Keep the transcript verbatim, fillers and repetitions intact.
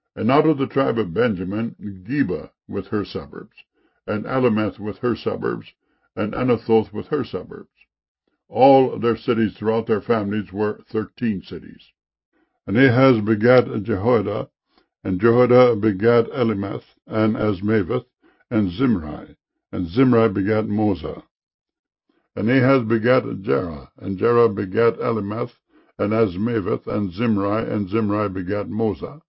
And out of the tribe of Benjamin, Geba with her suburbs, and Alemeth with her suburbs, and Anathoth with her suburbs. All their cities throughout their families were thirteen cities. And Ahaz begat Jehoiada, and Jehoiada begat Elimeth, and Azmaveth, and Zimri, and Zimri begat Moza. And Ahaz begat Jerah, and Jerah begat Elimeth, and Azmaveth, and Zimri, and Zimri begat Moza.